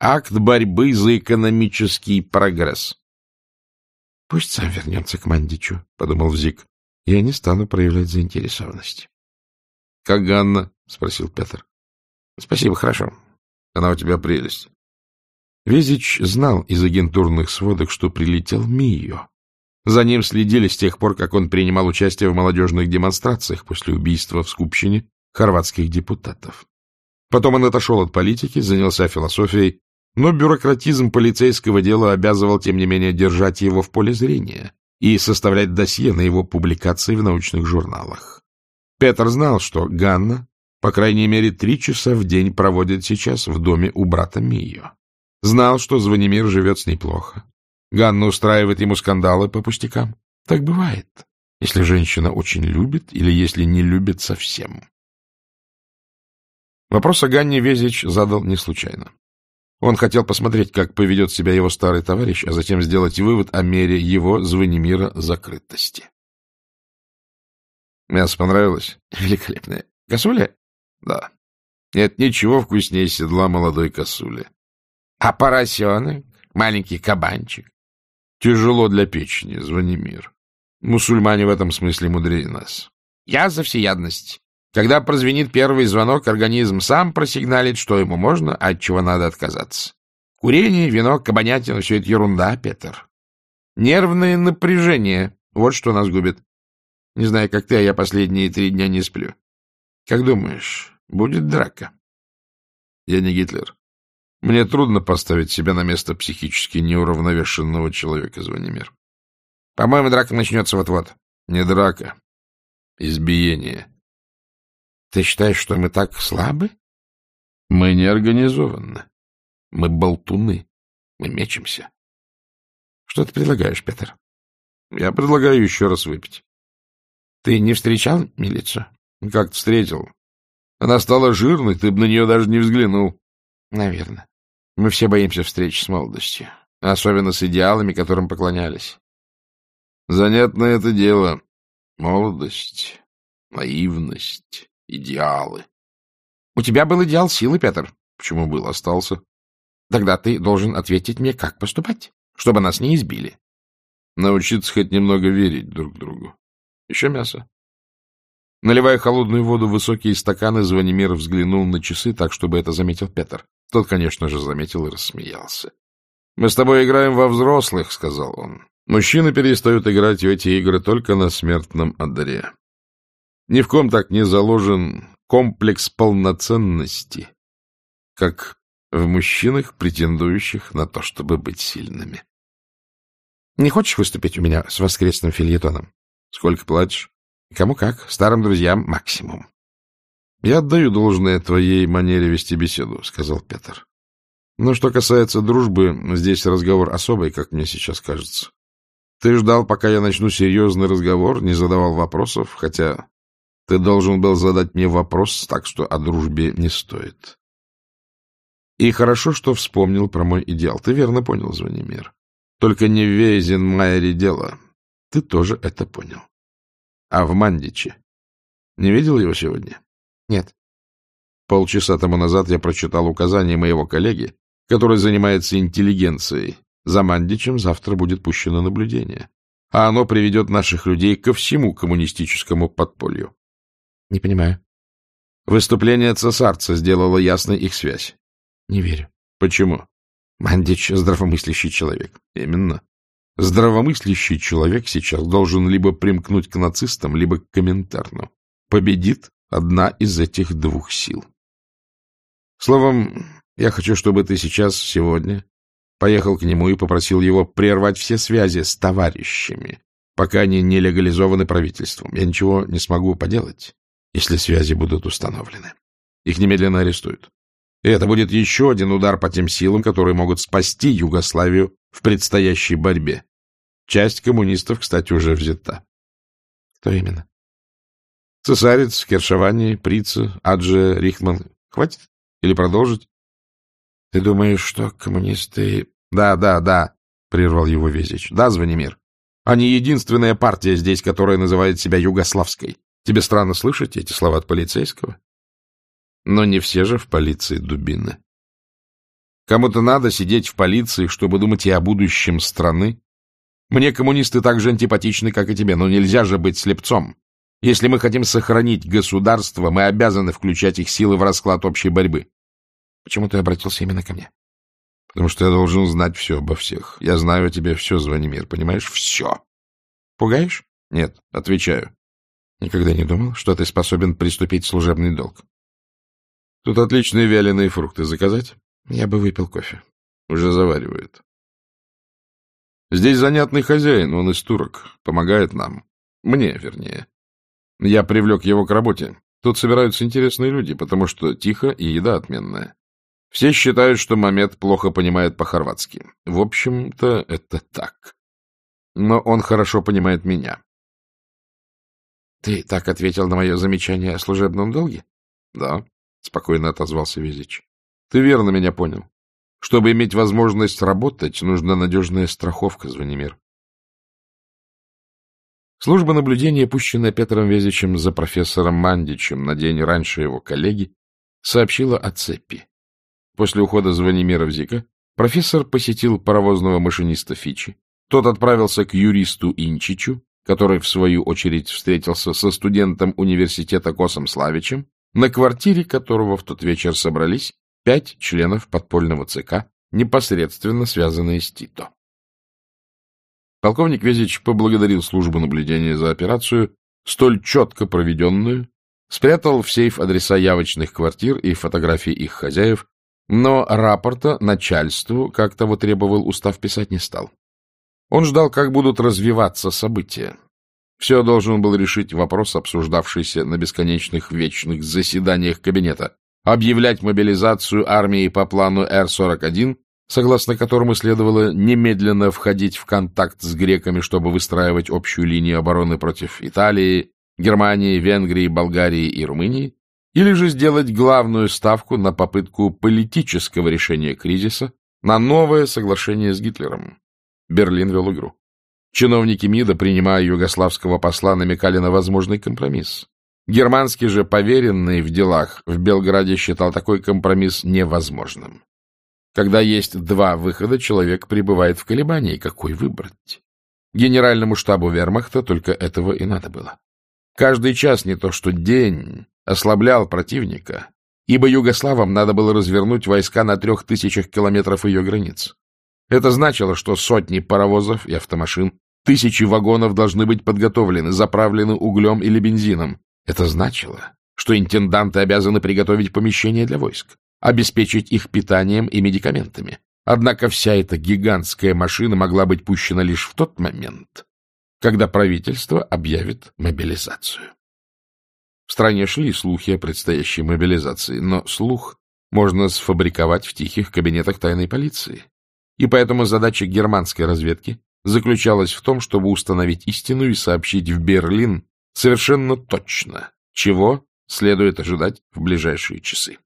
акт борьбы за экономический прогресс. — Пусть сам вернется к Мандичу, — подумал Взик. — Я не стану проявлять заинтересованность. — Как Ганна? — спросил Петр. — Спасибо, хорошо. Она у тебя прелесть. Везич знал из агентурных сводок, что прилетел Мио. За ним следили с тех пор, как он принимал участие в молодежных демонстрациях после убийства в Скупщине хорватских депутатов. Потом он отошел от политики, занялся философией, но бюрократизм полицейского дела обязывал, тем не менее, держать его в поле зрения и составлять досье на его публикации в научных журналах. Петр знал, что Ганна, по крайней мере, 3 часа в день проводит сейчас в доме у брата Мио. Знал, что Звонимир живет с ней плохо. Ганна устраивает ему скандалы по пустякам. Так бывает, если женщина очень любит или если не любит совсем. Вопрос о Ганне Везич задал не случайно. Он хотел посмотреть, как поведет себя его старый товарищ, а затем сделать вывод о мере его, Звонимира, закрытости. Мясо понравилось? Великолепное. Косуля? Да. Нет ничего вкуснее седла молодой косули. А поросенок? Маленький кабанчик? Тяжело для печени, Звонимир. Мусульмане в этом смысле мудрее нас. Я за всеядность. Когда прозвенит первый звонок, организм сам просигналит, что ему можно, а от чего надо отказаться. Курение, вино, кабанятина — все это ерунда, Петр. Нервное напряжение — вот что нас губит. Не знаю, как ты, а я последние 3 дня не сплю. Как думаешь, будет драка? Я не Гитлер. Мне трудно поставить себя на место психически неуравновешенного человека, Звонимир. По-моему, драка начнется вот-вот. Не драка. Избиение. Ты считаешь, что мы так слабы? Мы не организованы. Мы болтуны. Мы мечемся. Что ты предлагаешь, Петр? Я предлагаю еще раз выпить. Ты не встречал милицию? Как ты встретил? Она стала жирной, ты бы на нее даже не взглянул. Наверное. Мы все боимся встреч с молодостью. Особенно с идеалами, которым поклонялись. Занятное это дело. Молодость, наивность, идеалы. У тебя был идеал силы, Петр. Почему был? Остался. Тогда ты должен ответить мне, как поступать, чтобы нас не избили. Научиться хоть немного верить друг другу. Еще мясо. Наливая холодную воду в высокие стаканы, Звонимир взглянул на часы так, чтобы это заметил Петр. Тот, конечно же, заметил и рассмеялся. — Мы с тобой играем во взрослых, — сказал он. Мужчины перестают играть в эти игры только на смертном одре. Ни в ком так не заложен комплекс полноценности, как в мужчинах, претендующих на то, чтобы быть сильными. — Не хочешь выступить у меня с воскресным фельетоном? — Сколько платишь? — Кому как. Старым друзьям максимум. — Я отдаю должное твоей манере вести беседу, — сказал Петр. — Но что касается дружбы, здесь разговор особый, как мне сейчас кажется. Ты ждал, пока я начну серьезный разговор, не задавал вопросов, хотя ты должен был задать мне вопрос, так что о дружбе не стоит. И хорошо, что вспомнил про мой идеал. Ты верно понял, Звонимир. Только не в Вейзенмайере дело. Ты тоже это понял. А в Мандиче? Не видел его сегодня? Нет. Полчаса тому назад я прочитал указание моего коллеги, который занимается интеллигенцией. За Мандичем завтра будет пущено наблюдение, а оно приведет наших людей ко всему коммунистическому подполью. Не понимаю. Выступление цесарца сделало ясной их связь. Не верю. Почему? Мандич — здравомыслящий человек. Именно. Здравомыслящий человек сейчас должен либо примкнуть к нацистам, либо к Коминтерну. Победит одна из этих 2 сил. Словом, я хочу, чтобы ты сейчас, сегодня, поехал к нему и попросил его прервать все связи с товарищами, пока они не легализованы правительством. Я ничего не смогу поделать, если связи будут установлены. Их немедленно арестуют. И это будет еще один удар по тем силам, которые могут спасти Югославию в предстоящей борьбе. Часть коммунистов, кстати, уже взята. Кто именно? Цесарец, Кершавани, Прица, Адже, Рихтман. Хватит? Или продолжить? Ты думаешь, что коммунисты... Да, прервал его Везич. Да, Звонимир. Они единственная партия здесь, которая называет себя югославской. Тебе странно слышать эти слова от полицейского? Но не все же в полиции дубины. Кому-то надо сидеть в полиции, чтобы думать и о будущем страны. Мне коммунисты так же антипатичны, как и тебе, но нельзя же быть слепцом. Если мы хотим сохранить государство, мы обязаны включать их силы в расклад общей борьбы. Почему ты обратился именно ко мне? Потому что я должен знать все обо всех. Я знаю о тебе все, Звонимир, понимаешь? Все. Пугаешь? Нет, отвечаю. Никогда не думал, что ты способен приступить служебный долг. Тут отличные вяленые фрукты. Заказать? Я бы выпил кофе. Уже заваривают. Здесь занятный хозяин, он из турок. Помогает нам. Мне, вернее. Я привлек его к работе. Тут собираются интересные люди, потому что тихо и еда отменная. Все считают, что Мамед плохо понимает по-хорватски. В общем-то, это так. Но он хорошо понимает меня. Ты так ответил на мое замечание о служебном долге? Да, спокойно отозвался Везич. Ты верно меня понял. Чтобы иметь возможность работать, нужна надежная страховка, Звонимир. Служба наблюдения, пущенная Петром Везичем за профессором Мандичем на день раньше его коллеги, сообщила о цепи. После ухода Звонимира в ЗИКа профессор посетил паровозного машиниста Фичи. Тот отправился к юристу Инчичу, который, в свою очередь, встретился со студентом университета Косом Славичем, на квартире которого в тот вечер собрались 5 членов подпольного ЦК, непосредственно связанные с Тито. Полковник Везич поблагодарил службу наблюдения за операцию, столь четко проведенную, спрятал в сейф адреса явочных квартир и фотографии их хозяев, но рапорта начальству, как того требовал устав, писать не стал. Он ждал, как будут развиваться события. Все должен был решить вопрос, обсуждавшийся на бесконечных вечных заседаниях кабинета, объявлять мобилизацию армии по плану Р-41, согласно которому следовало немедленно входить в контакт с греками, чтобы выстраивать общую линию обороны против Италии, Германии, Венгрии, Болгарии и Румынии, или же сделать главную ставку на попытку политического решения кризиса, на новое соглашение с Гитлером. Берлин вел игру. Чиновники МИДа, принимая югославского посла, намекали на возможный компромисс. Германский же поверенный в делах в Белграде считал такой компромисс невозможным. Когда есть два выхода, человек пребывает в колебании. Какой выбрать? Генеральному штабу вермахта только этого и надо было. Каждый час, не то что день, ослаблял противника, ибо югославам надо было развернуть войска на 3000 километров ее границ. Это значило, что сотни паровозов и автомашин, 1000 вагонов должны быть подготовлены, заправлены углем или бензином. Это значило, что интенданты обязаны приготовить помещения для войск, обеспечить их питанием и медикаментами. Однако вся эта гигантская машина могла быть пущена лишь в тот момент, когда правительство объявит мобилизацию. В стране шли слухи о предстоящей мобилизации, но слух можно сфабриковать в тихих кабинетах тайной полиции. И поэтому задача германской разведки заключалась в том, чтобы установить истину и сообщить в Берлин совершенно точно, чего следует ожидать в ближайшие часы.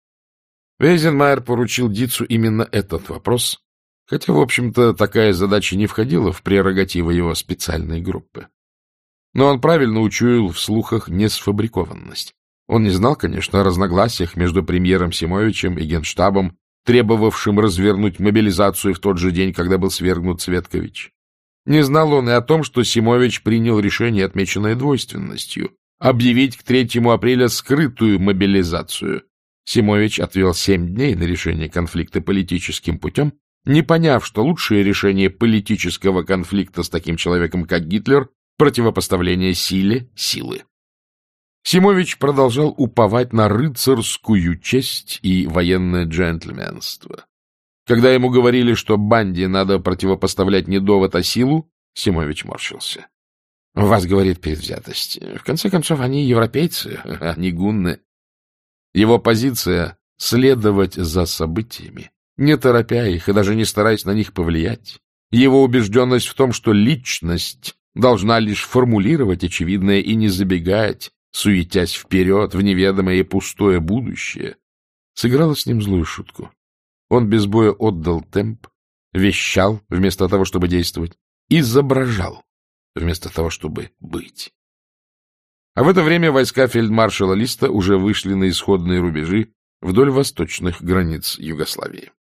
Вейзенмайер поручил Дицу именно этот вопрос, хотя, в общем-то, такая задача не входила в прерогативы его специальной группы. Но он правильно учуял в слухах несфабрикованность. Он не знал, конечно, о разногласиях между премьером Симовичем и генштабом, требовавшим развернуть мобилизацию в тот же день, когда был свергнут Цветкович. Не знал он и о том, что Симович принял решение, отмеченное двойственностью, объявить к 3 апреля скрытую мобилизацию. Симович отвел 7 дней на решение конфликта политическим путем, не поняв, что лучшее решение политического конфликта с таким человеком, как Гитлер, противопоставление силе силы. Симович продолжал уповать на рыцарскую честь и военное джентльменство. Когда ему говорили, что банде надо противопоставлять не довод, а силу, Симович морщился. — У вас, говорит, предвзятость. В конце концов, они европейцы, а не гунны. Его позиция — следовать за событиями, не торопя их и даже не стараясь на них повлиять. Его убежденность в том, что личность должна лишь формулировать очевидное и не забегать, суетясь вперед в неведомое и пустое будущее, сыграла с ним злую шутку. Он без боя отдал темп, вещал вместо того, чтобы действовать, изображал вместо того, чтобы быть. А в это время войска фельдмаршала Листа уже вышли на исходные рубежи вдоль восточных границ Югославии.